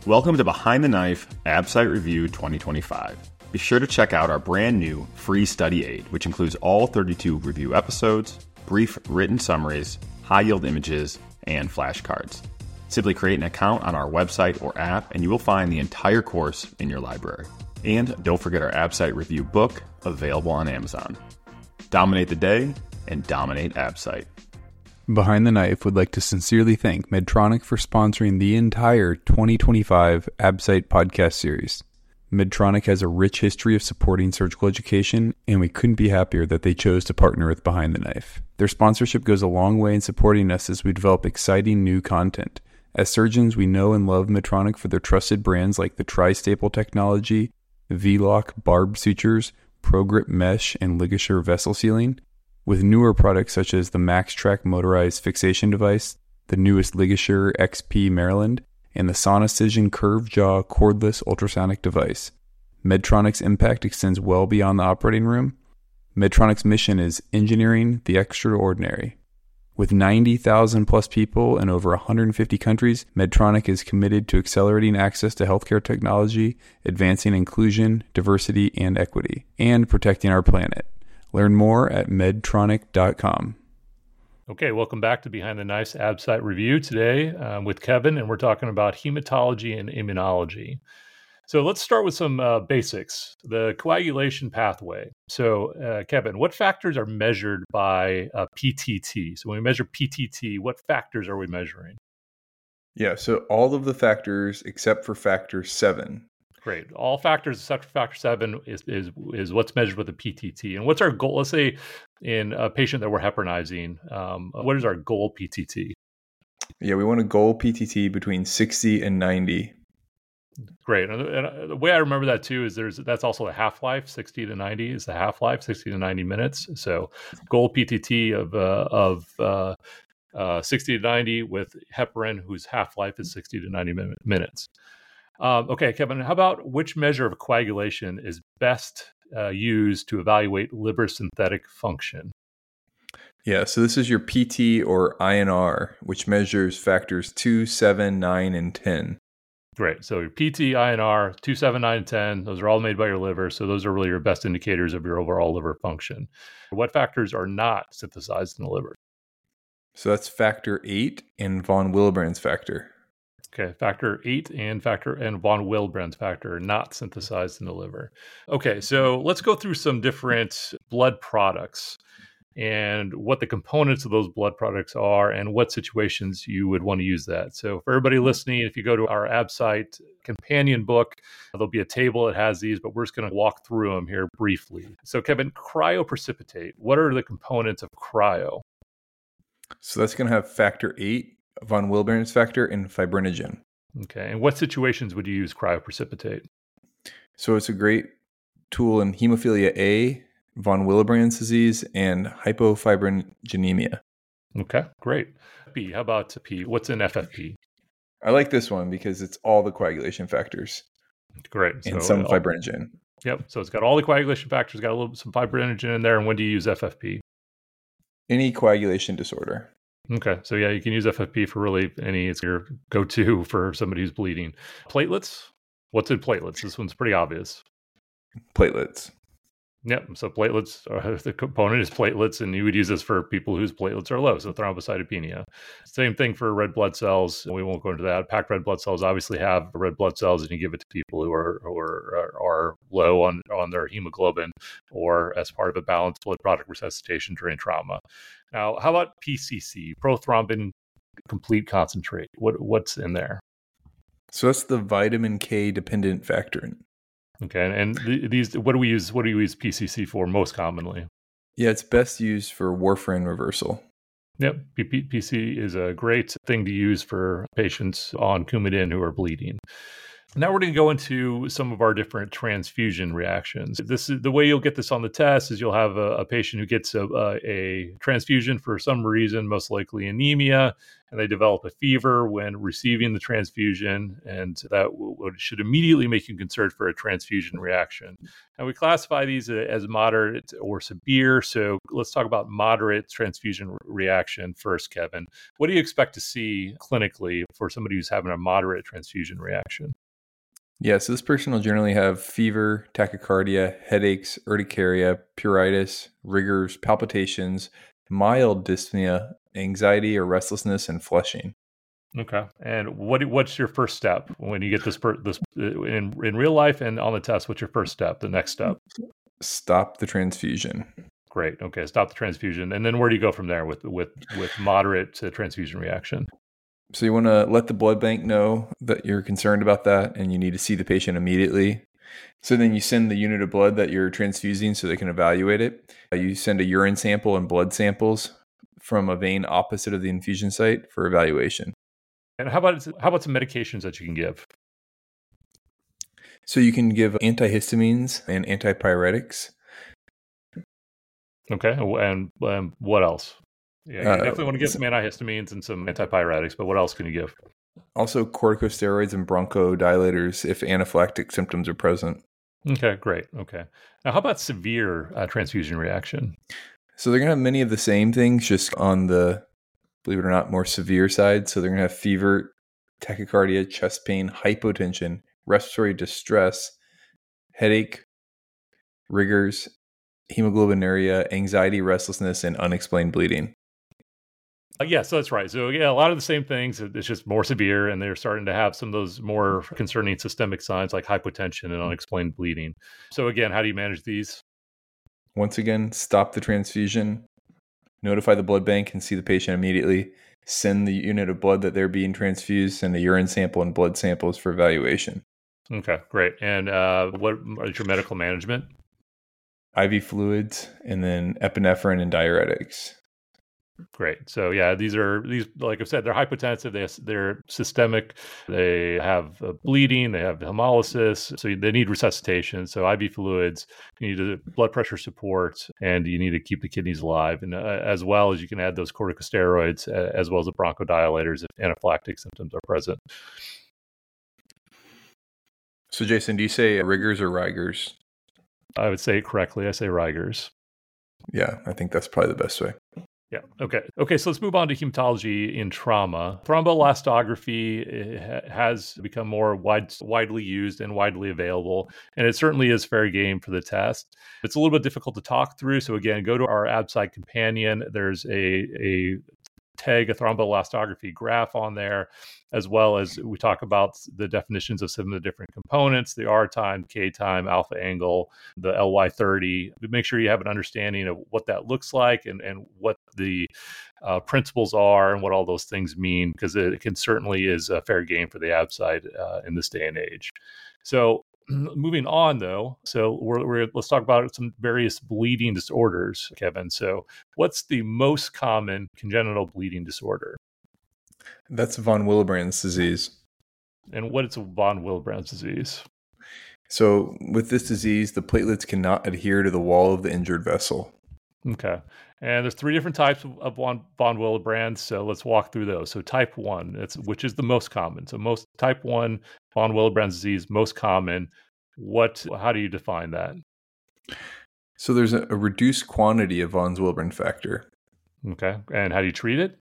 Welcome to Behind the Knife AbSite Review 2025. Be sure to check out our brand new free study aid, which includes all 32 review episodes, brief written summaries, high-yield images, and flashcards. Simply create an account on our website or app, and you will find the entire course in your library. And don't forget our AbSite Review book, available on Amazon. Dominate the day and dominate AbSite. Behind the Knife would like to sincerely thank Medtronic for sponsoring the entire 2025 AbSite podcast series. Medtronic has a rich history of supporting surgical education, and we couldn't be happier that they chose to partner with Behind the Knife. Their sponsorship goes a long way in supporting us as we develop exciting new content. As surgeons, we know and love Medtronic for their trusted brands like the Tri-Staple technology, V-Lock barbed sutures, ProGrip mesh, and LigaSure vessel sealing, with newer products such as the MaxTrack motorized fixation device, the newest LigaSure XP Maryland, and the Sonicision Curved Jaw cordless ultrasonic device. Medtronic's impact extends well beyond the operating room. Medtronic's mission is engineering the extraordinary. With 90,000 plus people in over 150 countries, Medtronic is committed to accelerating access to healthcare technology, advancing inclusion, diversity, and equity, and protecting our planet. Learn more at medtronic.com. Okay, welcome back to Behind the Knife's AbSite Review today with Kevin, and we're talking about hematology and immunology. So let's start with some basics. The coagulation pathway. So Kevin, what factors are measured by PTT? So when we measure PTT, what factors are we measuring? Yeah, so all of the factors except for factor 7. Great. All factors except for factor 7 is what's measured with the PTT. And what's our goal? Let's say in a patient that we're heparinizing, what is our goal PTT? Yeah, we want a goal PTT between 60 and 90. Great. And the way I remember that too is that's also a half-life. 60 to 90 is the half-life, 60 to 90 minutes. So goal PTT of 60 to 90 with heparin, whose half-life is 60 to 90 minutes. Okay, Kevin, how about which measure of coagulation is best used to evaluate liver synthetic function? Yeah, so this is your PT or INR, which measures factors 2, 7, 9, and 10. Great. So your PT, INR, 2, 7, 9, and 10, those are all made by your liver. So those are really your best indicators of your overall liver function. What factors are not synthesized in the liver? So that's factor 8 and von Willebrand's factor. Okay, factor 8 and von Willebrand's factor are not synthesized in the liver. Okay, so let's go through some different blood products and what the components of those blood products are and what situations you would want to use that. So for everybody listening, if you go to our AbSite companion book, there'll be a table that has these, but we're just going to walk through them here briefly. So Kevin, cryoprecipitate, what are the components of cryo? So that's going to have factor 8, von Willebrand's factor, and fibrinogen. Okay, and what situations would you use cryoprecipitate? So it's a great tool in hemophilia A, von Willebrand's disease, and hypofibrinogenemia. Okay, great. P, how about P? What's in FFP? I like this one because it's all the coagulation factors. Great. And some fibrinogen. Yep, so it's got all the coagulation factors, got some fibrinogen in there, and when do you use FFP? Any coagulation disorder. Okay, so yeah, you can use FFP for really it's your go-to for somebody who's bleeding. Platelets? What's in platelets? This one's pretty obvious. Platelets. Yep, so platelets, the component is platelets, and you would use this for people whose platelets are low, so thrombocytopenia. Same thing for red blood cells. We won't go into that. Packed red blood cells obviously have red blood cells, and you give it to people who are low on their hemoglobin or as part of a balanced blood product resuscitation during trauma. Now, how about PCC, prothrombin complete concentrate? What's in there? So that's the vitamin K dependent factor. Okay, and these, what do we use PCC for most commonly? Yeah, it's best used for warfarin reversal. Yep, PC is a great thing to use for patients on Coumadin who are bleeding. Now we're going to go into some of our different transfusion reactions. This is the way you'll get this on the test is you'll have a patient who gets a transfusion for some reason, most likely anemia, and they develop a fever when receiving the transfusion, and that should immediately make you concerned for a transfusion reaction. And we classify these as moderate or severe. So let's talk about moderate transfusion reaction first, Kevin. What do you expect to see clinically for somebody who's having a moderate transfusion reaction? Yeah, so this person will generally have fever, tachycardia, headaches, urticaria, pruritus, rigors, palpitations, mild dyspnea, anxiety or restlessness, and flushing. Okay. And what's your first step when you get this in real life and on the test? What's your first step? The next step? Stop the transfusion. Great. Okay. Stop the transfusion, and then where do you go from there with moderate transfusion reaction? So you want to let the blood bank know that you're concerned about that and you need to see the patient immediately. So then you send the unit of blood that you're transfusing so they can evaluate it. You send a urine sample and blood samples from a vein opposite of the infusion site for evaluation. And how about some medications that you can give? So you can give antihistamines and antipyretics. Okay. And what else? Yeah, you definitely want to give some antihistamines and some antipyretics, but what else can you give? Also corticosteroids and bronchodilators if anaphylactic symptoms are present. Okay, great. Okay. Now, how about severe transfusion reaction? So they're going to have many of the same things, just on the, believe it or not, more severe side. So they're going to have fever, tachycardia, chest pain, hypotension, respiratory distress, headache, rigors, hemoglobinuria, anxiety, restlessness, and unexplained bleeding. Yes, that's right. So yeah, a lot of the same things. It's just more severe, and they're starting to have some of those more concerning systemic signs like hypotension and unexplained bleeding. So again, how do you manage these? Once again, stop the transfusion, notify the blood bank and see the patient immediately, send the unit of blood that they're being transfused, send a urine sample and blood samples for evaluation. Okay, great. And what is your medical management? IV fluids, and then epinephrine and diuretics. Great. So yeah, these like I said, they're hypotensive. They're systemic. They have bleeding. They have hemolysis. So they need resuscitation. So IV fluids. You need blood pressure support, and you need to keep the kidneys alive. And as well as you can add those corticosteroids, as well as the bronchodilators if anaphylactic symptoms are present. So Jason, do you say rigors or rigors? I would say it correctly. I say rigors. Yeah, I think that's probably the best way. Yeah. Okay. So let's move on to hematology in trauma. Thromboelastography has become more widely used and widely available, and it certainly is fair game for the test. It's a little bit difficult to talk through. So again, go to our ABSITE companion. There's a tag, a thromboelastography graph on there, as well as we talk about the definitions of some of the different components, the R time, K time, alpha angle, the LY30. Make sure you have an understanding of what that looks like and what the principles are and what all those things mean, because it can certainly is a fair game for the ABSITE in this day and age. So moving on, though, so let's talk about some various bleeding disorders, Kevin. So what's the most common congenital bleeding disorder? That's von Willebrand's disease. And what is von Willebrand's disease? So with this disease, the platelets cannot adhere to the wall of the injured vessel. Okay. And there's 3 different types of von Willebrand. So let's walk through those. So type 1, which is the most common. So type 1 von Willebrand's disease, most common. How do you define that? So there's a reduced quantity of von Willebrand factor. Okay. And how do you treat it?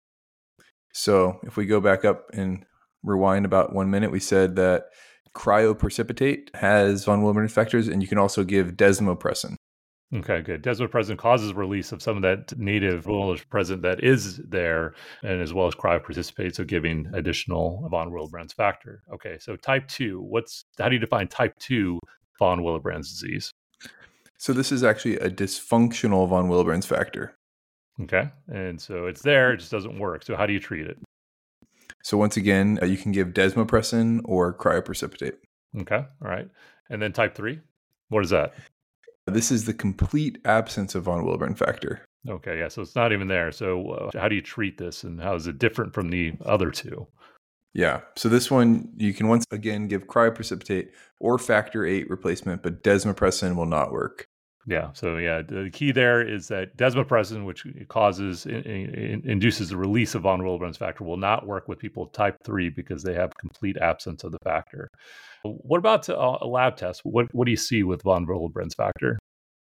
So if we go back up and rewind about 1 minute, we said that cryoprecipitate has von Willebrand factors, and you can also give desmopressin. Okay, good. Desmopressin causes release of some of that native present that is there, and as well as cryoprecipitate, so giving additional von Willebrand's factor. Okay, so type 2, how do you define type 2 von Willebrand's disease? So this is actually a dysfunctional von Willebrand's factor. Okay, and so it's there, it just doesn't work. So how do you treat it? So once again, you can give desmopressin or cryoprecipitate. Okay, all right. And then type 3, what is that? This is the complete absence of von Willebrand factor. Okay, yeah, so it's not even there. So how do you treat this, and how is it different from the other 2? Yeah. So this one, you can once again give cryoprecipitate or factor 8 replacement, but desmopressin will not work. Yeah. So yeah, the key there is that desmopressin, which induces the release of von Willebrand's factor, will not work with people type 3 because they have complete absence of the factor. What about a lab test? What do you see with von Willebrand's factor?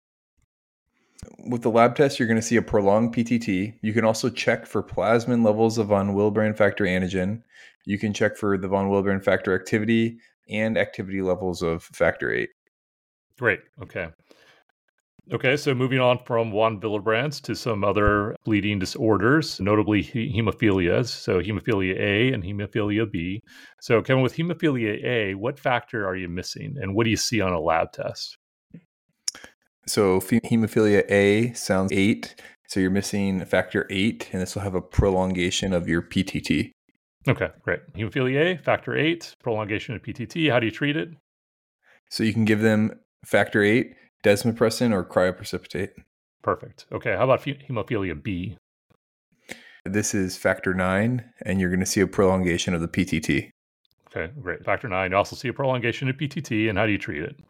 With the lab test, you're going to see a prolonged PTT. You can also check for plasmin levels of von Willebrand factor antigen. You can check for the von Willebrand factor activity and activity levels of factor 8. Great. Okay, so moving on from von Willebrand's to some other bleeding disorders, notably hemophilias. So hemophilia A and hemophilia B. So Kevin, with hemophilia A, what factor are you missing and what do you see on a lab test? So hemophilia A sounds 8. So you're missing factor 8, and this will have a prolongation of your PTT. Okay, great. Hemophilia A, factor 8, prolongation of PTT. How do you treat it? So you can give them factor 8, desmopressin, or cryoprecipitate. Perfect. Okay, how about hemophilia B? This is factor 9, and you're going to see a prolongation of the PTT. Okay, great. Factor 9. You also see a prolongation of PTT, and how do you treat it?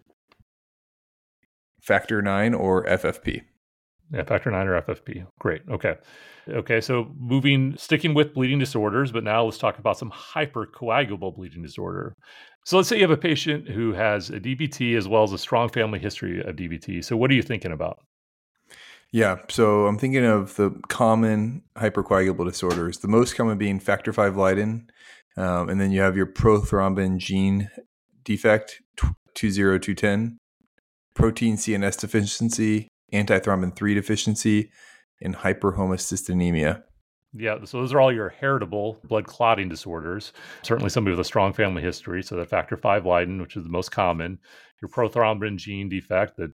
Factor 9 or FFP. Yeah, factor 9 or FFP. Great. Okay, so sticking with bleeding disorders, but now let's talk about some hypercoagulable bleeding disorder. So let's say you have a patient who has a DVT as well as a strong family history of DVT. So what are you thinking about? Yeah, so I'm thinking of the common hypercoagulable disorders, the most common being factor 5 Leiden, and then you have your prothrombin gene defect, 20210, protein CNS deficiency, antithrombin 3 deficiency, and hyperhomocystinemia. Yeah, so those are all your heritable blood clotting disorders. Certainly somebody with a strong family history, so the factor 5 Leiden, which is the most common, your prothrombin gene defect, the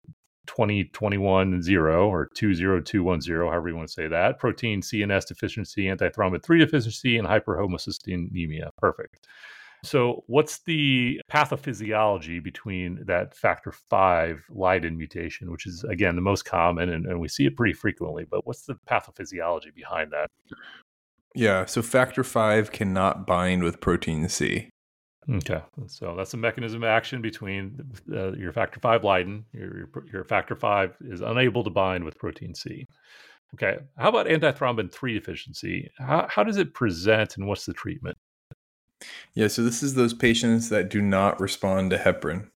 2021-0 or 20210, however you want to say that, protein CNS deficiency, antithrombin 3 deficiency, and hyperhomocystinemia. Perfect. So what's the pathophysiology between that factor 5 Leiden mutation, which is, again, the most common, and we see it pretty frequently, but what's the pathophysiology behind that? Yeah, so factor 5 cannot bind with protein C. Okay, so that's the mechanism of action between your factor 5 Leiden. Your factor 5 is unable to bind with protein C. Okay, how about antithrombin 3 deficiency? How does it present and what's the treatment? Yeah, so this is those patients that do not respond to heparin.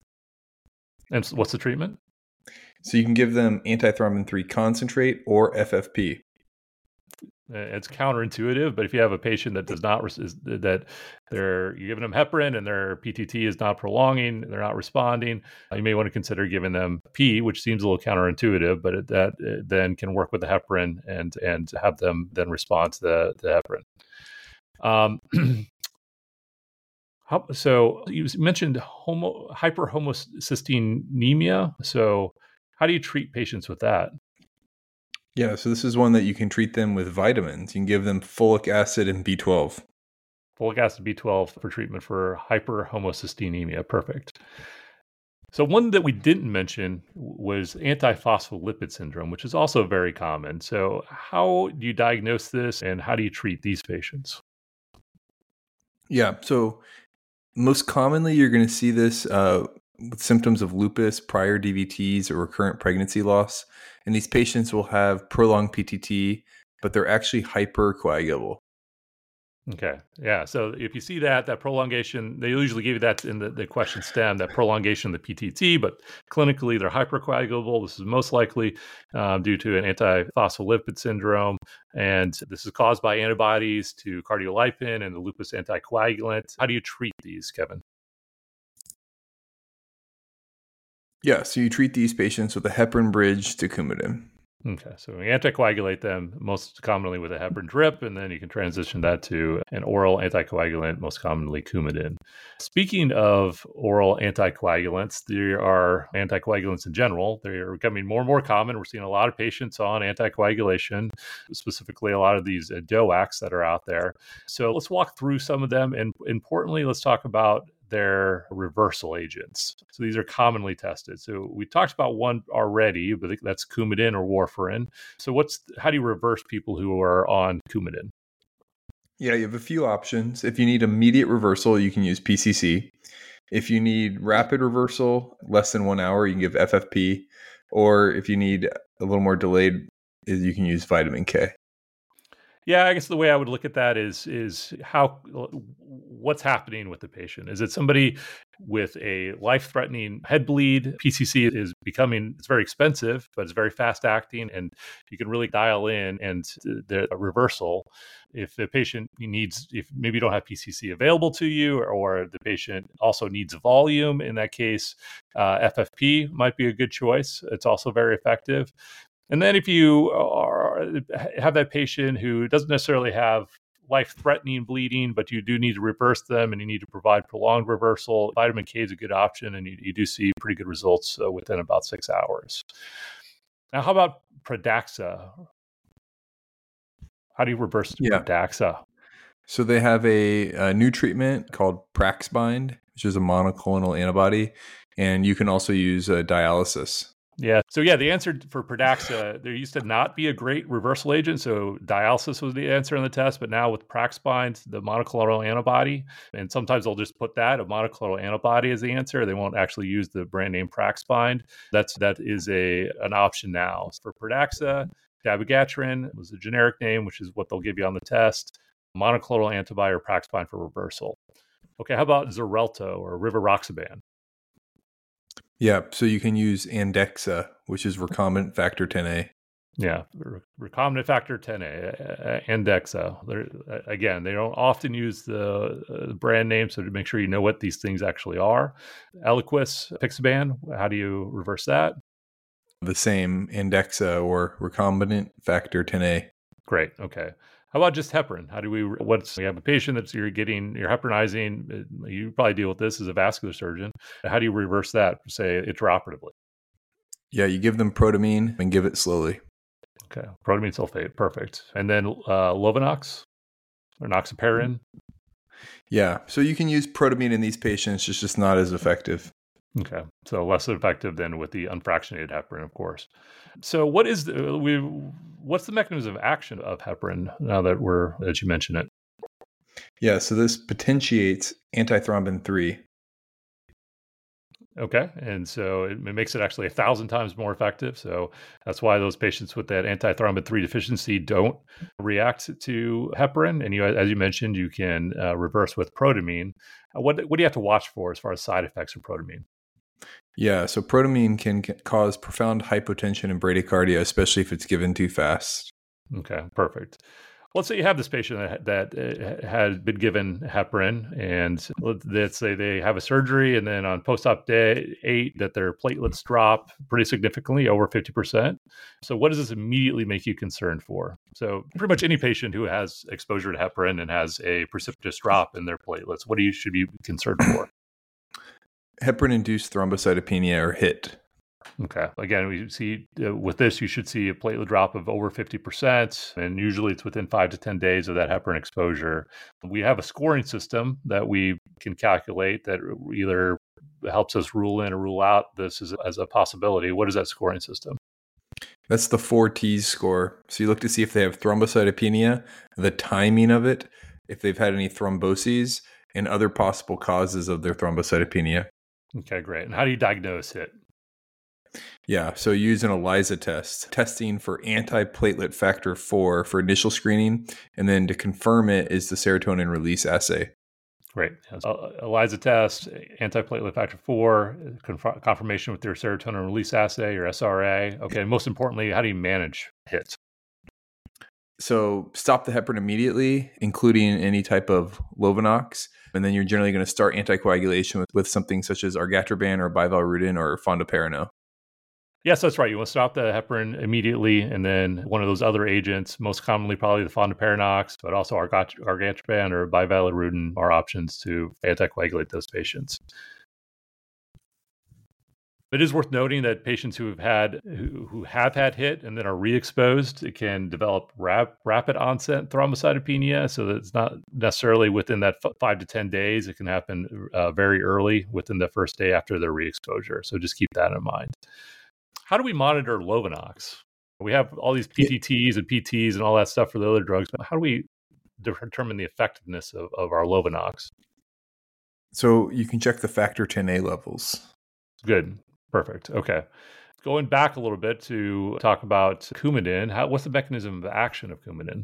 And what's the treatment? So you can give them antithrombin 3 concentrate or FFP. It's counterintuitive, but if you have a patient that does not you're giving them heparin and their PTT is not prolonging, they're not responding, you may want to consider giving them P, which seems a little counterintuitive, but it then can work with the heparin and have them then respond to the heparin. So you mentioned hyperhomocystinemia. So how do you treat patients with that? Yeah, so this is one that you can treat them with vitamins. You can give them folic acid and B12. Folic acid, B12 for treatment for hyperhomocystinemia. Perfect. So one that we didn't mention was antiphospholipid syndrome, which is also very common. So how do you diagnose this and how do you treat these patients? Yeah, so most commonly you're going to see this with symptoms of lupus, prior DVTs, or recurrent pregnancy loss. And these patients will have prolonged PTT, but they're actually hypercoagulable. Okay. Yeah. So if you see that prolongation, they usually give you that in the question stem, that prolongation of the PTT, but clinically they're hypercoagulable. This is most likely due to an antiphospholipid syndrome. And this is caused by antibodies to cardiolipin and the lupus anticoagulant. How do you treat these, Kevin? Yeah, so you treat these patients with a heparin bridge to Coumadin. Okay, so we anticoagulate them most commonly with a heparin drip, and then you can transition that to an oral anticoagulant, most commonly Coumadin. Speaking of oral anticoagulants, there are anticoagulants in general. They are becoming more and more common. We're seeing a lot of patients on anticoagulation, specifically a lot of these DOACs that are out there. So let's walk through some of them, and importantly, let's talk about their reversal agents. So these are commonly tested. So we talked about one already, but that's Coumadin or warfarin. So how do you reverse people who are on Coumadin? Yeah, you have a few options. If you need immediate reversal, you can use PCC. If you need rapid reversal, less than 1 hour, you can give FFP. Or if you need a little more delayed, you can use vitamin K. Yeah, I guess the way I would look at that is how what's happening with the patient. Is it somebody with a life-threatening head bleed? PCC is becoming it's very expensive, but it's very fast acting, and you can really dial in and the a reversal. If the patient needs, if maybe you don't have PCC available to you, or the patient also needs volume, in that case, FFP might be a good choice. It's also very effective. And then if you have that patient who doesn't necessarily have life-threatening bleeding, but you do need to reverse them and you need to provide prolonged reversal, vitamin K is a good option, and you do see pretty good results within about 6 hours. Now, how about Pradaxa? How do you reverse Pradaxa? So they have a new treatment called Praxbind, which is a monoclonal antibody, and you can also use dialysis. Yeah. So the answer for Pradaxa, there used to not be a great reversal agent. So dialysis was the answer on the test, but now with Praxbind, the monoclonal antibody, and sometimes they'll just put that, a monoclonal antibody, as the answer. They won't actually use the brand name Praxbind. That is an option now. For Pradaxa, dabigatran was the generic name, which is what they'll give you on the test. Monoclonal antibody or Praxbind for reversal. Okay, how about Xarelto or Rivaroxaban? Yeah, so you can use Andexxa, which is recombinant factor 10A. Yeah, recombinant factor 10A, Andexxa. Again, they don't often use the brand name, so to make sure you know what these things actually are. Eliquis, Apixaban, how do you reverse that? The same, Andexxa or recombinant factor 10A. Great, okay. How about just heparin? We have a patient you're heparinizing, you probably deal with this as a vascular surgeon. How do you reverse that, say, intraoperatively? Yeah, you give them protamine and give it slowly. Okay, protamine sulfate, perfect. And then Lovenox or noxiparin? Yeah, so you can use protamine in these patients, it's just not as effective. Okay, so less effective than with the unfractionated heparin, of course. So what's the mechanism of action of heparin now that you mention it? Yeah, so this potentiates antithrombin 3. Okay, and so it makes it actually 1,000 times more effective. So that's why those patients with that antithrombin 3 deficiency don't react to heparin. And as you mentioned, you can reverse with protamine. What do you have to watch for as far as side effects of protamine? Yeah, so protamine can cause profound hypotension and bradycardia, especially if it's given too fast. Okay, perfect. Let's say you have this patient that had been given heparin, and let's say they have a surgery, and then on post-op day 8, that their platelets drop pretty significantly, over 50%. So what does this immediately make you concerned for? So pretty much any patient who has exposure to heparin and has a precipitous drop in their platelets, what should you be concerned for? Heparin-induced thrombocytopenia, or HIT. Okay. Again, we see with this, you should see a platelet drop of over 50%, and usually it's within 5 to 10 days of that heparin exposure. We have a scoring system that we can calculate that either helps us rule in or rule out this as a possibility. What is that scoring system? That's the 4Ts score. So you look to see if they have thrombocytopenia, the timing of it, if they've had any thromboses, and other possible causes of their thrombocytopenia. Okay, great. And how do you diagnose HIT? Yeah, so use an ELISA test, testing for antiplatelet factor 4 for initial screening, and then to confirm it is the serotonin release assay. Great. ELISA test, antiplatelet factor 4, confirmation with your serotonin release assay, your SRA. Okay, and most importantly, how do you manage HIT? So stop the heparin immediately, including any type of Lovenox, and then you're generally going to start anticoagulation with something such as argatroban or bivalirudin or fondaparinol. Yes, that's right. You want to stop the heparin immediately, and then one of those other agents, most commonly probably the fondaparinol, but also argatroban or bivalirudin are options to anticoagulate those patients. It is worth noting that patients who have had HIT and then are re-exposed, it can develop rapid onset thrombocytopenia. So that it's not necessarily within that 5 to 10 days. It can happen very early within the first day after their re-exposure. So just keep that in mind. How do we monitor Lovenox? We have all these PTTs and PTs and all that stuff for the other drugs, but how do we determine the effectiveness of our Lovenox? So you can check the factor 10A levels. Good. Perfect. Okay. Going back a little bit to talk about Coumadin, what's the mechanism of action of Coumadin?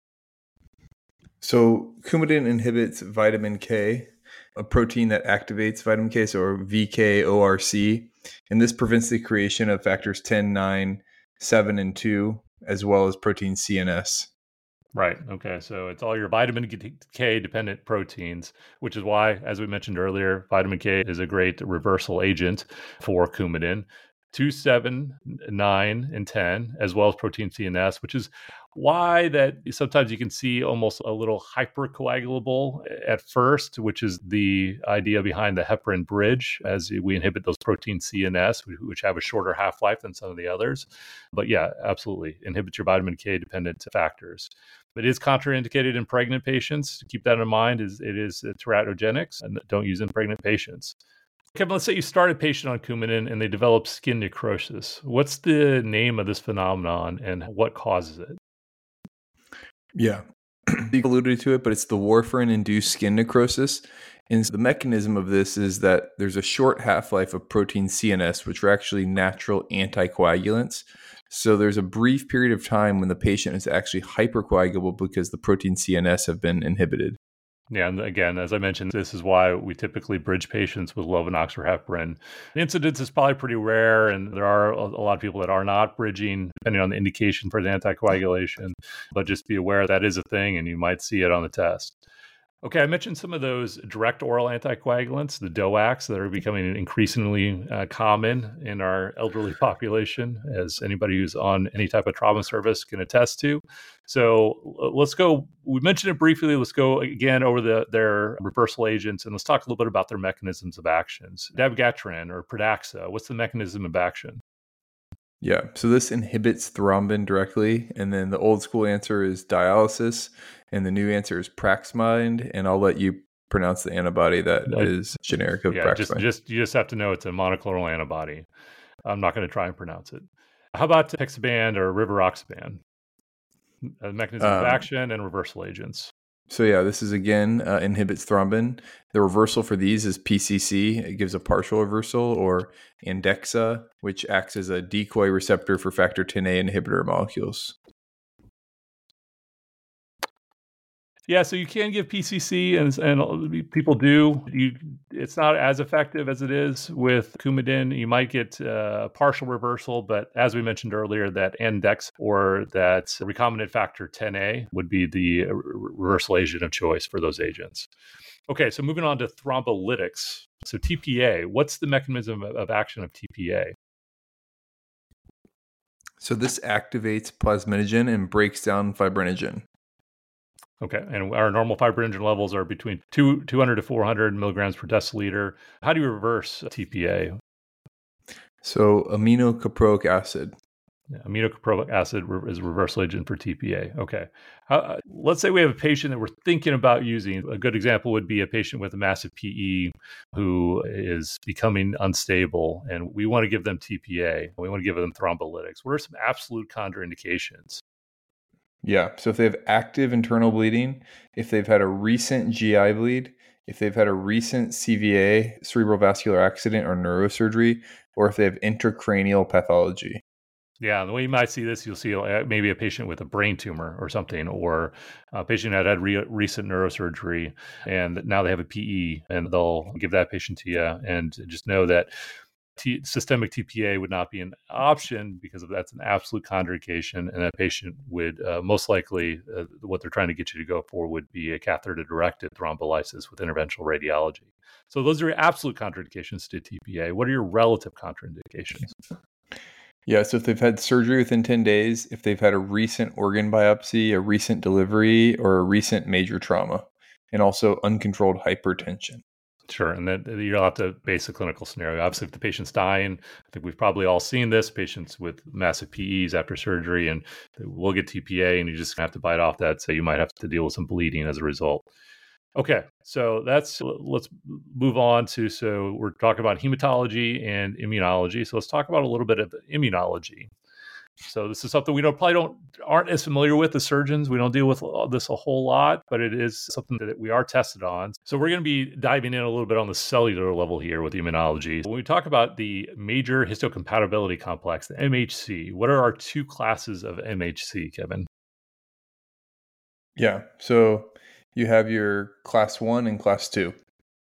So Coumadin inhibits vitamin K, a protein that activates vitamin K, so VKORC, and this prevents the creation of factors 10, 9, 7, and 2, as well as protein CNS. Right. Okay. So it's all your vitamin K dependent proteins, which is why, as we mentioned earlier, vitamin K is a great reversal agent for Coumadin. 2, 7, 9, and 10, as well as protein CNS, which is why that sometimes you can see almost a little hypercoagulable at first, which is the idea behind the heparin bridge, as we inhibit those protein CNS, which have a shorter half-life than some of the others. But yeah, absolutely, inhibits your vitamin K dependent factors. It is contraindicated in pregnant patients. Keep that in mind. It is teratogenic, and don't use in pregnant patients. Kevin, let's say you start a patient on Coumadin and they develop skin necrosis. What's the name of this phenomenon and what causes it? Yeah, you alluded to it, but it's the warfarin-induced skin necrosis. And the mechanism of this is that there's a short half-life of protein CNS, which are actually natural anticoagulants. So there's a brief period of time when the patient is actually hypercoagulable because the protein CNS have been inhibited. Yeah, and again, as I mentioned, this is why we typically bridge patients with Lovenox or heparin. The incidence is probably pretty rare, and there are a lot of people that are not bridging, depending on the indication for the anticoagulation. But just be aware that is a thing, and you might see it on the test. Okay, I mentioned some of those direct oral anticoagulants, the DOACs, that are becoming increasingly common in our elderly population, as anybody who's on any type of trauma service can attest to. So let's go. We mentioned it briefly. Let's go again over their reversal agents, and let's talk a little bit about their mechanisms of actions. Dabigatran or Pradaxa, what's the mechanism of action? Yeah, so this inhibits thrombin directly, and then the old school answer is dialysis, and the new answer is Praximide, and I'll let you pronounce the antibody that is generic of Praximide. You just have to know it's a monoclonal antibody. I'm not going to try and pronounce it. How about Apixaban or Rivaroxaban? Mechanism of action and reversal agents. So yeah, this is again inhibits thrombin. The reversal for these is PCC. It gives a partial reversal, or Andexxa, which acts as a decoy receptor for factor 10A inhibitor molecules. Yeah, so you can give PCC, and people do. It's not as effective as it is with Coumadin. You might get a partial reversal, but as we mentioned earlier, that Andexxa or that recombinant factor 10A would be the reversal agent of choice for those agents. Okay, so moving on to thrombolytics. So TPA, what's the mechanism of action of TPA? So this activates plasminogen and breaks down fibrinogen. Okay, and our normal fibrinogen levels are between 200 to 400 milligrams per deciliter. How do you reverse TPA? So aminocaproic acid. Yeah, aminocaproic acid is a reversal agent for TPA. Okay. Let's say we have a patient that we're thinking about using. A good example would be a patient with a massive PE who is becoming unstable, and we want to give them TPA. We want to give them thrombolytics. What are some absolute contraindications? Yeah, so if they have active internal bleeding, if they've had a recent GI bleed, if they've had a recent CVA, cerebral vascular accident or neurosurgery, or if they have intracranial pathology. Yeah, the way you might see this, you'll see maybe a patient with a brain tumor or something, or a patient that had recent neurosurgery and now they have a PE, and they'll give that patient to you. And just know that systemic TPA would not be an option because that's an absolute contraindication, and that patient would most likely, what they're trying to get you to go for would be a catheter-directed thrombolysis with interventional radiology. So those are your absolute contraindications to TPA. What are your relative contraindications? Yeah, so if they've had surgery within 10 days, if they've had a recent organ biopsy, a recent delivery, or a recent major trauma, and also uncontrolled hypertension. Sure, and then you'll have to base a clinical scenario. Obviously, if the patient's dying, I think we've probably all seen this, patients with massive PEs after surgery, and we'll get TPA, and you just have to bite off that, so you might have to deal with some bleeding as a result. Okay, so let's move on to, so we're talking about hematology and immunology. So let's talk about a little bit of immunology. So this is something we aren't as familiar with as surgeons. We don't deal with this a whole lot, but it is something that we are tested on. So we're going to be diving in a little bit on the cellular level here with immunology. When we talk about the major histocompatibility complex, the MHC, what are our two classes of MHC, Kevin? Yeah. So you have your class 1 and class 2.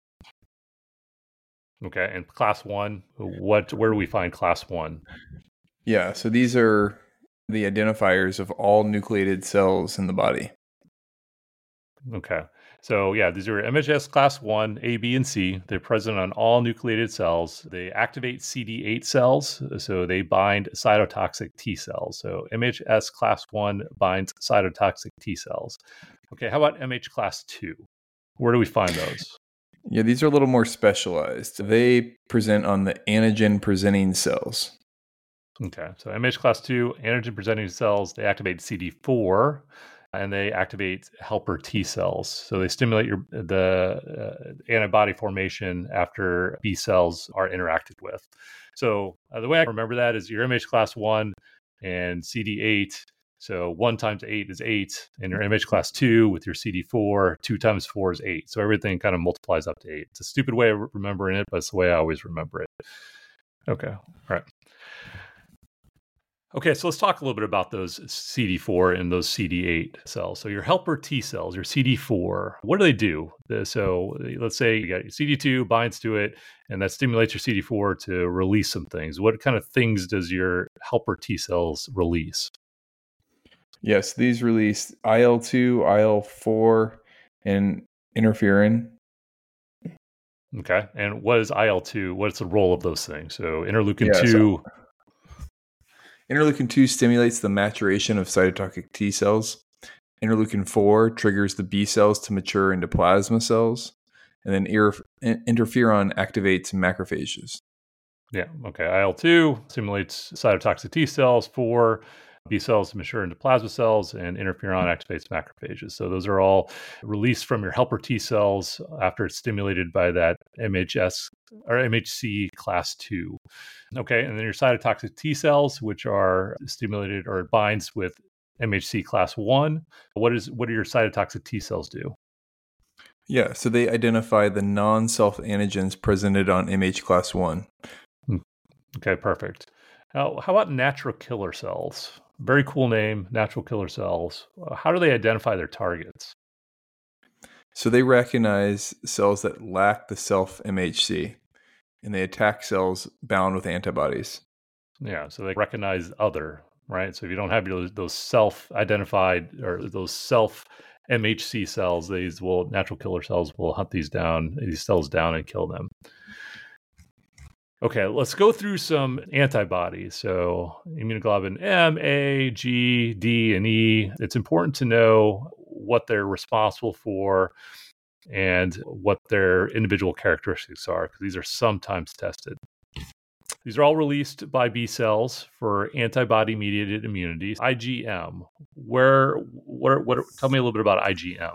Okay. And class 1, where do we find class 1? Yeah. So these are the identifiers of all nucleated cells in the body. Okay. So yeah, these are MHS class 1, A, B, and C. They're present on all nucleated cells. They activate CD8 cells, so they bind cytotoxic T cells. So MHS class 1 binds cytotoxic T cells. Okay, how about MH class 2? Where do we find those? Yeah, these are a little more specialized. They present on the antigen presenting cells. Okay, so MH class 2, antigen presenting cells, they activate CD4 and they activate helper T cells. So they stimulate the antibody formation after B cells are interacted with. So the way I remember that is your MH class 1 and CD8. So 1 times 8 is 8. And your MH class 2 with your CD4, 2 times 4 is 8. So everything kind of multiplies up to 8. It's a stupid way of remembering it, but it's the way I always remember it. Okay, all right. Okay, so let's talk a little bit about those CD4 and those CD8 cells. So your helper T cells, your CD4, what do they do? So let's say you got your CD2 binds to it, and that stimulates your CD4 to release some things. What kind of things does your helper T cells release? Yes, these release IL-2, IL-4, and interferon. Okay, and what is IL-2? What's the role of those things? So interleukin-2... Interleukin-2 stimulates the maturation of cytotoxic T cells. Interleukin-4 triggers the B cells to mature into plasma cells. And then interferon activates macrophages. Yeah, okay. IL-2 stimulates cytotoxic T cells, 4 B cells to mature into plasma cells, and interferon activates macrophages. So those are all released from your helper T cells after it's stimulated by that MHS or MHC class 2. Okay, and then your cytotoxic T cells, which are stimulated or binds with MHC class 1. What do your cytotoxic T cells do? Yeah, so they identify the non-self antigens presented on MH class 1. Okay, perfect. Now, how about natural killer cells? Very cool name, natural killer cells. How do they identify their targets? So they recognize cells that lack the self MHC, and they attack cells bound with antibodies. Yeah, so they recognize other, right? So if you don't have those self-identified or those self MHC cells, natural killer cells will hunt these cells down and kill them. Okay, let's go through some antibodies. So immunoglobulin M, A, G, D, and E. It's important to know what they're responsible for and what their individual characteristics are, because these are sometimes tested. These are all released by B cells for antibody-mediated immunity. IgM. Tell me a little bit about IgM.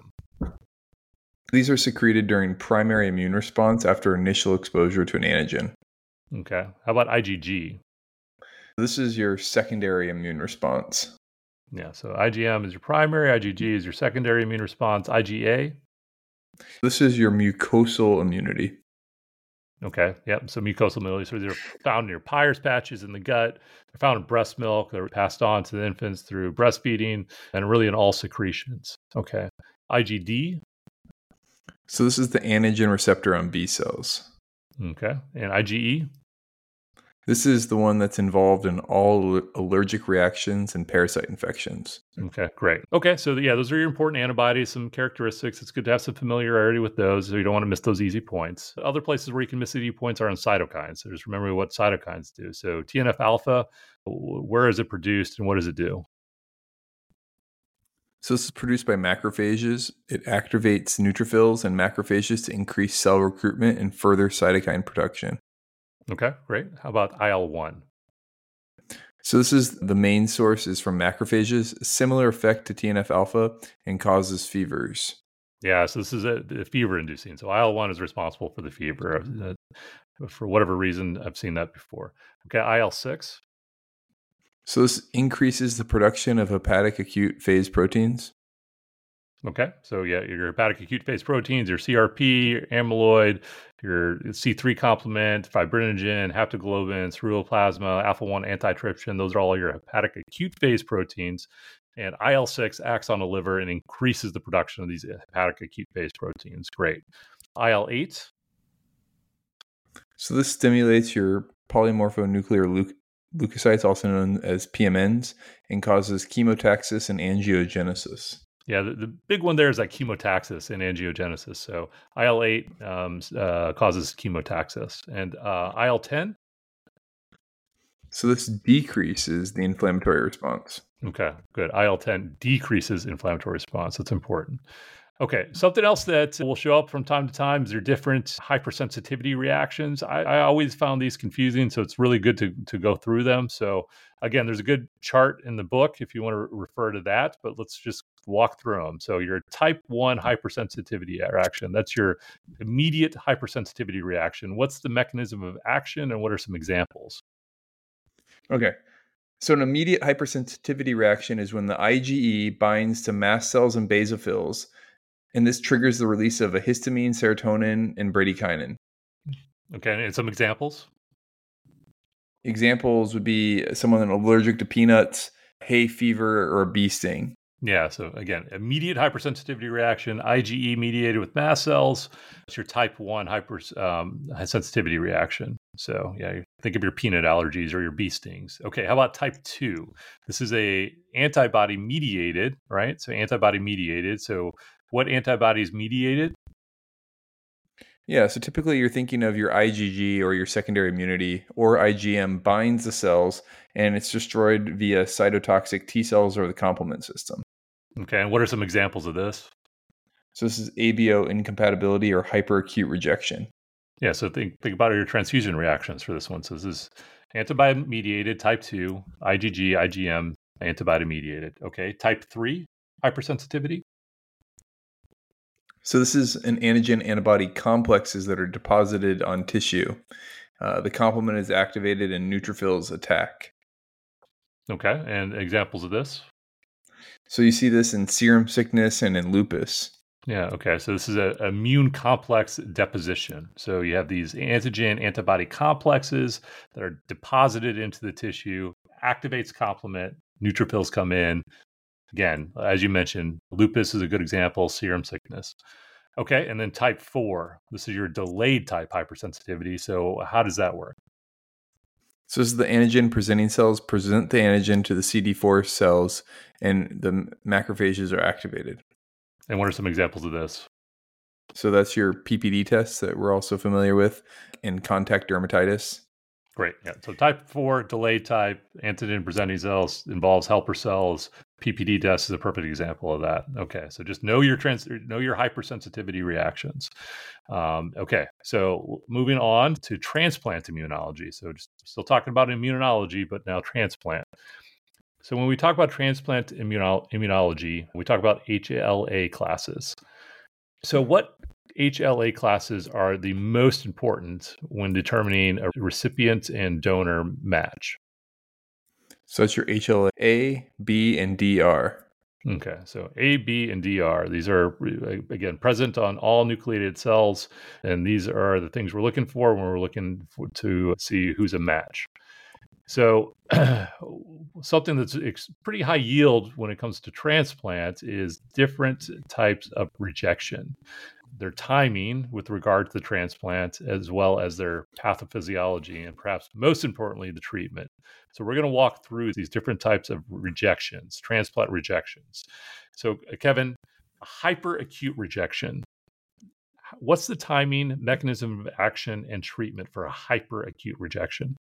These are secreted during primary immune response after initial exposure to an antigen. Okay. How about IgG? This is your secondary immune response. Yeah, so IgM is your primary, IgG is your secondary immune response. IgA? This is your mucosal immunity. Okay, yep. So mucosal immunity. So they're found in your Peyer's patches in the gut. They're found in breast milk. They're passed on to the infants through breastfeeding and really in all secretions. Okay. IgD? So this is the antigen receptor on B cells. Okay. And IgE? This is the one that's involved in all allergic reactions and parasite infections. Okay, great. Okay, so yeah, those are your important antibodies, some characteristics. It's good to have some familiarity with those, so you don't want to miss those easy points. Other places where you can miss easy points are on cytokines. So just remember what cytokines do. So TNF alpha, where is it produced and what does it do? So this is produced by macrophages. It activates neutrophils and macrophages to increase cell recruitment and further cytokine production. Okay, great. How about IL-1? So this is the main source is from macrophages, similar effect to TNF alpha, and causes fevers. Yeah, so this is a fever inducing. So IL-1 is responsible for the fever. For whatever reason, I've seen that before. Okay, IL-6? So this increases the production of hepatic acute phase proteins. Okay, so yeah, your hepatic acute phase proteins, your CRP, your amyloid, your C3 complement, fibrinogen, haptoglobin, ceruloplasma, alpha-1 antitrypsin, those are all your hepatic acute phase proteins. And IL-6 acts on the liver and increases the production of these hepatic acute phase proteins. Great. IL-8? So this stimulates your polymorphonuclear leukocytes, also known as PMNs, and causes chemotaxis and angiogenesis. Yeah, the big one there is like chemotaxis and angiogenesis. So IL-8 causes chemotaxis. And IL-10? So this decreases the inflammatory response. Okay, good. IL-10 decreases inflammatory response. That's important. Okay, something else that will show up from time to time is your different hypersensitivity reactions. I always found these confusing, so it's really good to go through them. So again, there's a good chart in the book if you want to refer to that, but let's just walk through them. So your type 1 hypersensitivity reaction, that's your immediate hypersensitivity reaction. What's the mechanism of action and what are some examples? Okay. So an immediate hypersensitivity reaction is when the IgE binds to mast cells and basophils, and this triggers the release of a histamine, serotonin, and bradykinin. Okay, and some examples? Examples would be someone allergic to peanuts, hay fever, or a bee sting. Yeah, so again, immediate hypersensitivity reaction, IgE mediated with mast cells. It's your type 1 hypersensitivity reaction. So yeah, think of your peanut allergies or your bee stings. Okay, how about type 2? This is a antibody mediated, right? So antibody mediated. So what antibody is mediated? Yeah, so typically you're thinking of your IgG or your secondary immunity, or IgM binds the cells and it's destroyed via cytotoxic T cells or the complement system. Okay, and what are some examples of this? So this is ABO incompatibility or hyperacute rejection. Yeah, so think about your transfusion reactions for this one. So this is antibody mediated, type 2, IgG, IgM, antibody mediated. Okay, type 3 hypersensitivity. So this is an antigen-antibody complexes that are deposited on tissue. The complement is activated and neutrophils attack. Okay, and examples of this? So you see this in serum sickness and in lupus. Yeah, okay, so this is an immune complex deposition. So you have these antigen-antibody complexes that are deposited into the tissue, activates complement, neutrophils come in. Again, as you mentioned, lupus is a good example, serum sickness. Okay, and then type 4. This is your delayed type hypersensitivity. So how does that work? So this is the antigen presenting cells present the antigen to the CD4 cells and the macrophages are activated. And what are some examples of this? So that's your PPD test that we're also familiar with in contact dermatitis. Great. Yeah. So type 4, delayed type, antigen presenting cells involves helper cells. PPD test is a perfect example of that. Okay. So just know your hypersensitivity reactions. Okay. So moving on to transplant immunology. So just still talking about immunology, but now transplant. So when we talk about transplant immunology, we talk about HLA classes. So what HLA classes are the most important when determining a recipient and donor match? So it's your HLA A, B, and DR. Okay, so A, B, and DR. These are, again, present on all nucleated cells, and these are the things we're looking for when we're looking to see who's a match. So something that's pretty high yield when it comes to transplant is different types of rejection. Their timing with regard to the transplant, as well as their pathophysiology, and perhaps most importantly, the treatment. So we're going to walk through these different types of rejections, transplant rejections. So Kevin, hyperacute rejection. What's the timing, mechanism of action, and treatment for a hyperacute rejection?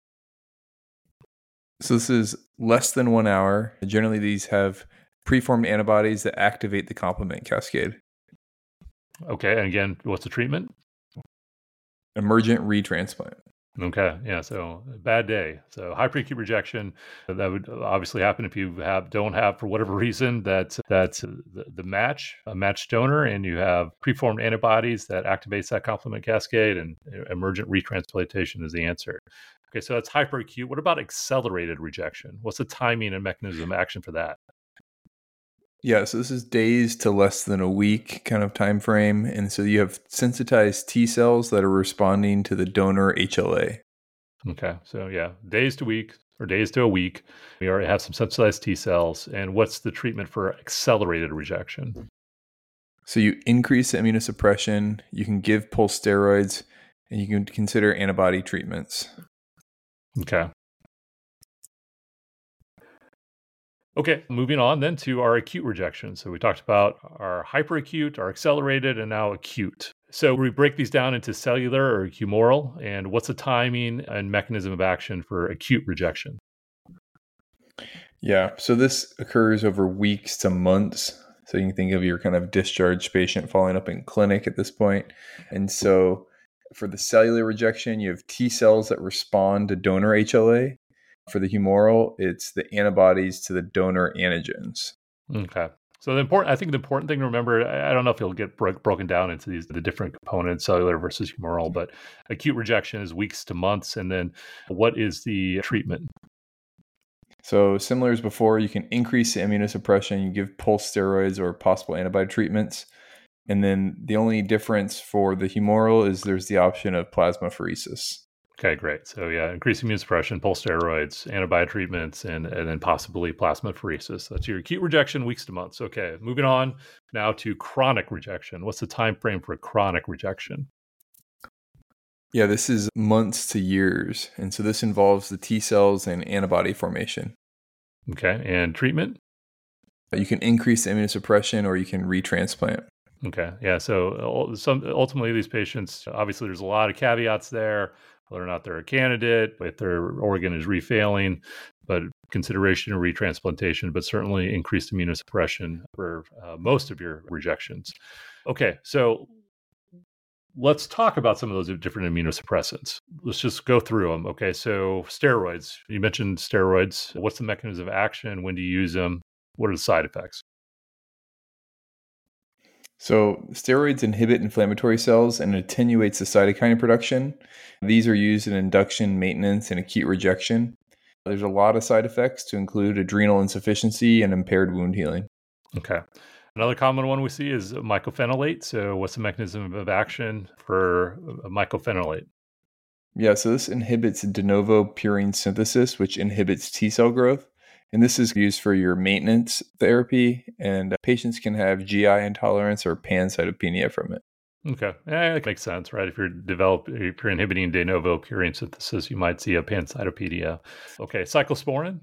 So this is less than 1 hour. Generally, these have preformed antibodies that activate the complement cascade. Okay, and again, what's the treatment? Emergent retransplant. Okay, yeah, so bad day. So hyperacute rejection, that would obviously happen if you don't have, for whatever reason, that's the match, a matched donor, and you have preformed antibodies that activates that complement cascade, and emergent retransplantation is the answer. Okay, so that's hyperacute. What about accelerated rejection? What's the timing and mechanism of action for that? Yeah, so this is days to less than a week kind of time frame. And so you have sensitized T cells that are responding to the donor HLA. Okay, so yeah, days to week or days to a week. We already have some sensitized T cells. And what's the treatment for accelerated rejection? So you increase the immunosuppression, you can give pulse steroids, and you can consider antibody treatments. Okay. Okay, moving on then to our acute rejection. So we talked about our hyperacute, our accelerated, and now acute. So we break these down into cellular or humoral, and what's the timing and mechanism of action for acute rejection? Yeah, so this occurs over weeks to months. So you can think of your kind of discharged patient following up in clinic at this point. And so for the cellular rejection, you have T cells that respond to donor HLA. For the humoral, it's the antibodies to the donor antigens. Okay. So I think the important thing to remember, I don't know if it'll get broken down into the different components, cellular versus humoral, but acute rejection is weeks to months. And then what is the treatment? So similar as before, you can increase the immunosuppression, you give pulse steroids or possible antibody treatments. And then the only difference for the humoral is there's the option of plasmapheresis. Okay, great. So yeah, increased immune suppression, pulse steroids, antibody treatments, and then possibly plasmapheresis. That's your acute rejection, weeks to months. Okay, moving on now to chronic rejection. What's the time frame for chronic rejection? Yeah, this is months to years. And so this involves the T cells and antibody formation. Okay, and treatment? You can increase the immunosuppression or you can retransplant. Okay, yeah. So ultimately, these patients, obviously, there's a lot of caveats there, whether or not they're a candidate, if their organ is refailing, but consideration of retransplantation, but certainly increased immunosuppression for most of your rejections. Okay, so let's talk about some of those different immunosuppressants. Let's just go through them. Okay, so steroids. You mentioned steroids. What's the mechanism of action? When do you use them? What are the side effects? So steroids inhibit inflammatory cells and attenuates the cytokine production. These are used in induction, maintenance, and acute rejection. There's a lot of side effects to include adrenal insufficiency and impaired wound healing. Okay. Another common one we see is mycophenolate. So what's the mechanism of action for mycophenolate? Yeah, so this inhibits de novo purine synthesis, which inhibits T cell growth. And this is used for your maintenance therapy, and patients can have GI intolerance or pancytopenia from it. Okay. Yeah, that makes sense, right? If you're inhibiting de novo purine synthesis, you might see a pancytopenia. Okay, cyclosporin.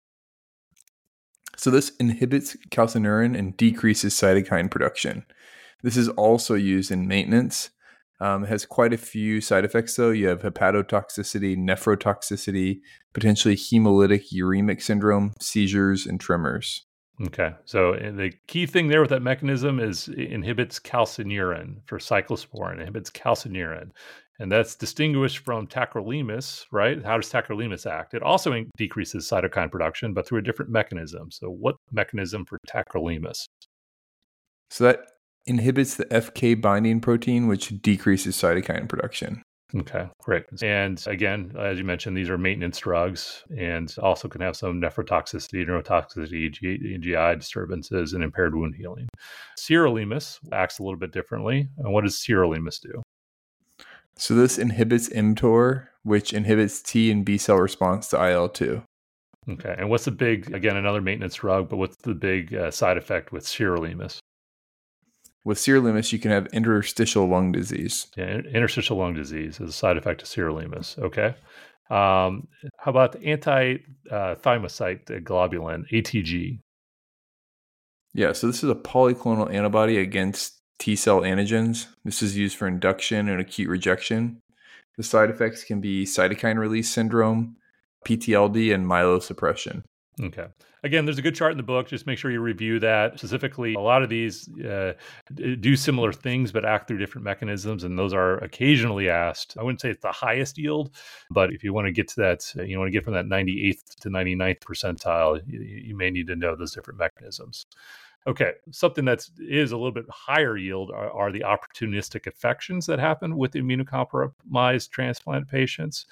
So this inhibits calcineurin and decreases cytokine production. This is also used in maintenance. It has quite a few side effects, though. You have hepatotoxicity, nephrotoxicity, potentially hemolytic uremic syndrome, seizures, and tremors. Okay. So the key thing there with that mechanism is it inhibits calcineurin for cyclosporin. It inhibits calcineurin. And that's distinguished from tacrolimus, right? How does tacrolimus act? It also decreases cytokine production, but through a different mechanism. So what mechanism for tacrolimus? So that inhibits the FK binding protein, which decreases cytokine production. Okay, great. And again, as you mentioned, these are maintenance drugs and also can have some nephrotoxicity, neurotoxicity, GI disturbances, and impaired wound healing. Sirolimus acts a little bit differently. And what does sirolimus do? So this inhibits mTOR, which inhibits T and B cell response to IL-2. Okay, and what's the big, again, another maintenance drug, but what's the big side effect with sirolimus? With sirolimus, you can have interstitial lung disease. Yeah, interstitial lung disease is a side effect of sirolimus. Okay. How about anti-thymocyte globulin, ATG? Yeah, so this is a polyclonal antibody against T cell antigens. This is used for induction and acute rejection. The side effects can be cytokine release syndrome, PTLD, and myelosuppression. Okay. Again, there's a good chart in the book. Just make sure you review that. Specifically, a lot of these do similar things, but act through different mechanisms. And those are occasionally asked. I wouldn't say it's the highest yield, but if you want to get to that, you want to get from that 98th to 99th percentile, you may need to know those different mechanisms. Okay, something that is a little bit higher yield are the opportunistic infections that happen with immunocompromised transplant patients.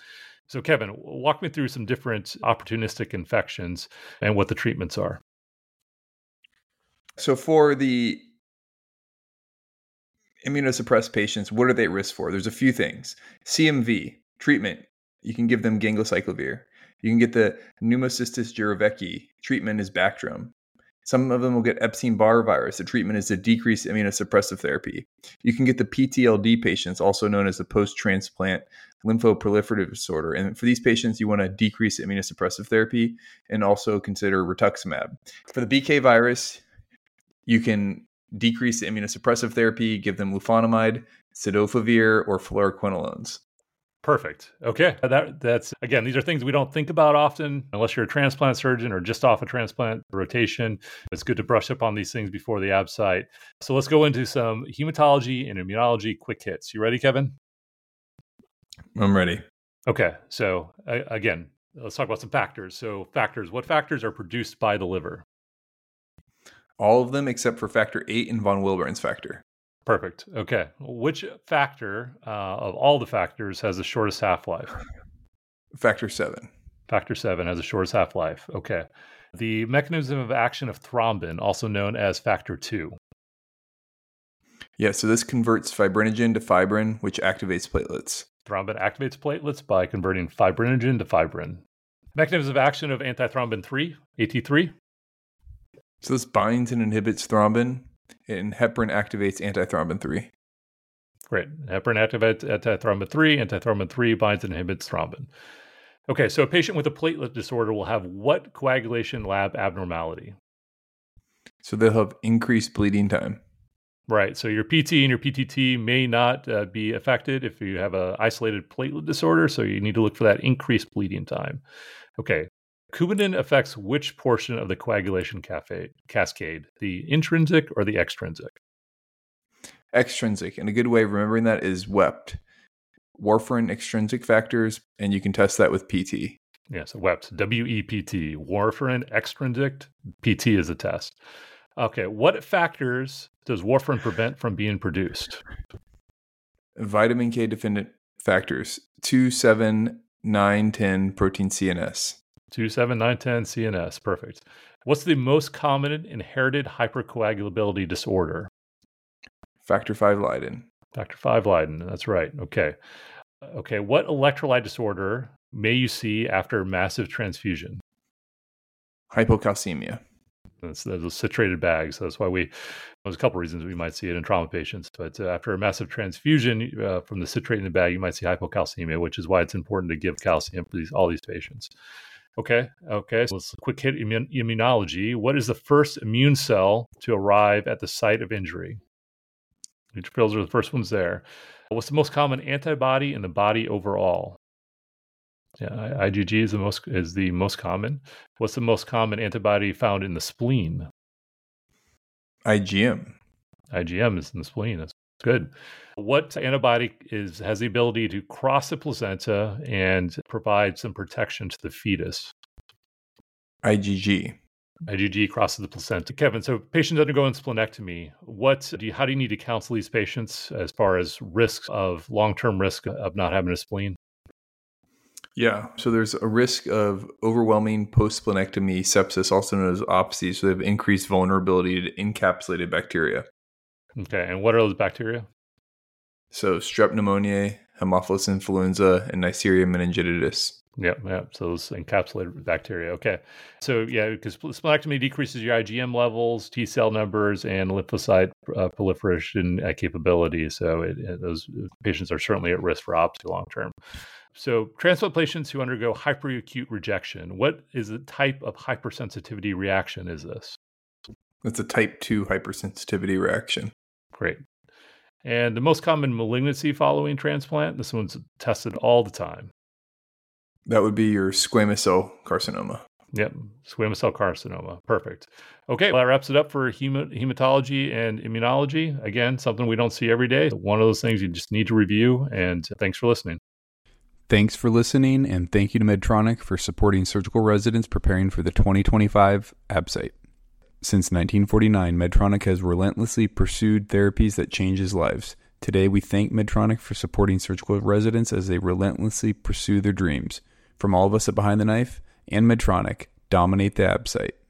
So Kevin, walk me through some different opportunistic infections and what the treatments are. So for the immunosuppressed patients, what are they at risk for? There's a few things. CMV, treatment, you can give them gangocyclovir. You can get the pneumocystis jirovecii, treatment is Bactrim. Some of them will get Epstein-Barr virus. The treatment is a decreased immunosuppressive therapy. You can get the PTLD patients, also known as the post-transplant lymphoproliferative disorder. And for these patients, you want to decrease immunosuppressive therapy and also consider rituximab. For the BK virus, you can decrease the immunosuppressive therapy, give them lefonimide, cidofovir, or fluoroquinolones. Perfect. Okay. That's, again, these are things we don't think about often unless you're a transplant surgeon or just off a transplant rotation. It's good to brush up on these things before the ABSITE. So let's go into some hematology and immunology quick hits. You ready, Kevin? I'm ready. Okay. So again, let's talk about some factors. So factors, what factors are produced by the liver? All of them except for factor 8 and von Willebrand's factor. Perfect. Okay. Which factor of all the factors has the shortest half-life? Factor 7. Factor 7 has the shortest half-life. Okay. The mechanism of action of thrombin, also known as factor 2. Yeah, so this converts fibrinogen to fibrin, which activates platelets. Thrombin activates platelets by converting fibrinogen to fibrin. Mechanism of action of antithrombin 3, AT3. So this binds and inhibits thrombin, and heparin activates antithrombin 3. Great. Heparin activates antithrombin 3. Antithrombin 3 binds and inhibits thrombin. Okay, so a patient with a platelet disorder will have what coagulation lab abnormality? So they'll have increased bleeding time. Right. So your PT and your PTT may not be affected if you have an isolated platelet disorder. So you need to look for that increased bleeding time. Okay. Coumadin affects which portion of the coagulation cascade, the intrinsic or the extrinsic? Extrinsic. And a good way of remembering that is WEPT, warfarin extrinsic factors, and you can test that with PT. Yeah, so WEPT, W-E-P-T, warfarin extrinsic, PT is a test. Okay, what factors does warfarin prevent from being produced? Vitamin K dependent factors, 2, 7, 9, 10, protein CNS. 2, 7, 9, 10, CNS. Perfect. What's the most common inherited hypercoagulability disorder? Factor 5 Leiden. Factor 5 Leiden. That's right. Okay. Okay. What electrolyte disorder may you see after massive transfusion? Hypocalcemia. That's those citrated bags. That's why there's a couple reasons we might see it in trauma patients. But after a massive transfusion from the citrate in the bag, you might see hypocalcemia, which is why it's important to give calcium for all these patients. Okay. So let's quick hit immunology. What is the first immune cell to arrive at the site of injury? Neutrophils are the first ones there. What's the most common antibody in the body overall? Yeah, IgG is the most common. What's the most common antibody found in the spleen? IgM. IgM is in the spleen. That's good. What antibody has the ability to cross the placenta and provide some protection to the fetus? IgG. IgG crosses the placenta. Kevin, so patients undergoing splenectomy, how do you need to counsel these patients as far as long-term risk of not having a spleen? Yeah, so there's a risk of overwhelming post-splenectomy sepsis, also known as OPSI, so they have increased vulnerability to encapsulated bacteria. Okay, and what are those bacteria? So strep pneumoniae, Haemophilus influenza, and Neisseria meningitidis. Yeah. So those encapsulated bacteria. Okay. So yeah, because splenectomy decreases your IgM levels, T cell numbers, and lymphocyte proliferation capability. So those patients are certainly at risk for OPSI long term. So transplant patients who undergo hyperacute rejection, what is the type of hypersensitivity reaction is this? It's a type 2 hypersensitivity reaction. Great. And the most common malignancy following transplant, this one's tested all the time. That would be your squamous cell carcinoma. Yep, squamous cell carcinoma. Perfect. Okay, well, that wraps it up for hematology and immunology. Again, something we don't see every day. One of those things you just need to review, and thanks for listening. Thanks for listening, and thank you to Medtronic for supporting surgical residents preparing for the 2025 ABSITE. Since 1949, Medtronic has relentlessly pursued therapies that changes lives. Today, we thank Medtronic for supporting surgical residents as they relentlessly pursue their dreams. From all of us at Behind the Knife and Medtronic, dominate the ab site.